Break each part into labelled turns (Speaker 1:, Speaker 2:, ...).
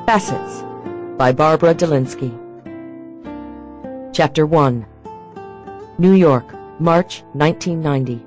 Speaker 1: Facets by Barbara Delinsky. Chapter 1. New York, March 1990.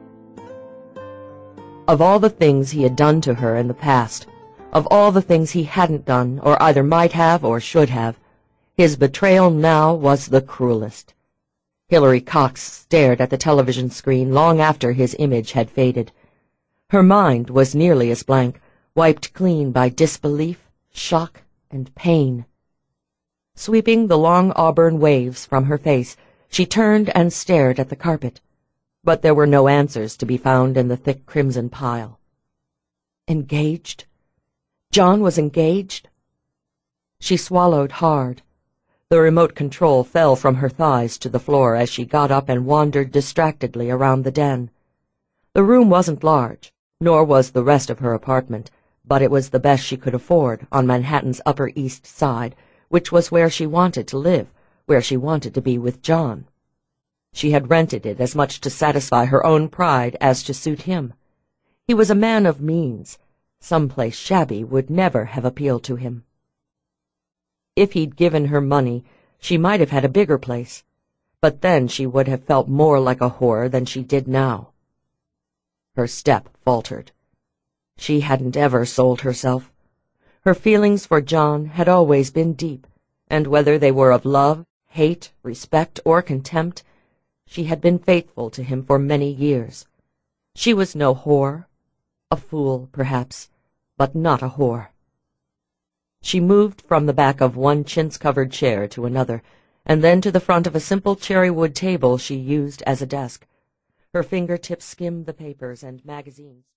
Speaker 1: Of all the things he had done to her in the past, of all the things he hadn't done, or either might have or should have, his betrayal now was the cruelest. Hilary Cox stared at the television screen long after his image had faded. Her mind was nearly as blank, wiped clean by disbelief, shock, and pain. Sweeping the long auburn waves from her face, she turned and stared at the carpet, but there were no answers to be found in the thick crimson pile. Engaged? John was engaged? She swallowed hard. The remote control fell from her thighs to the floor as she got up and wandered distractedly around the den. The room wasn't large, nor was the rest of her apartment, but it was the best she could afford on Manhattan's Upper East Side, which was where she wanted to live, where she wanted to be with John. She had rented it as much to satisfy her own pride as to suit him. He was a man of means. Some place shabby would never have appealed to him. If he'd given her money, she might have had a bigger place, but then she would have felt more like a whore than she did now. Her step faltered. She hadn't ever sold herself. Her feelings for John had always been deep, and whether they were of love, hate, respect, or contempt, she had been faithful to him for many years. She was no whore. A fool, perhaps, but not a whore. She moved from the back of one chintz-covered chair to another, and then to the front of a simple cherry-wood table she used as a desk. Her fingertips skimmed the papers and magazines.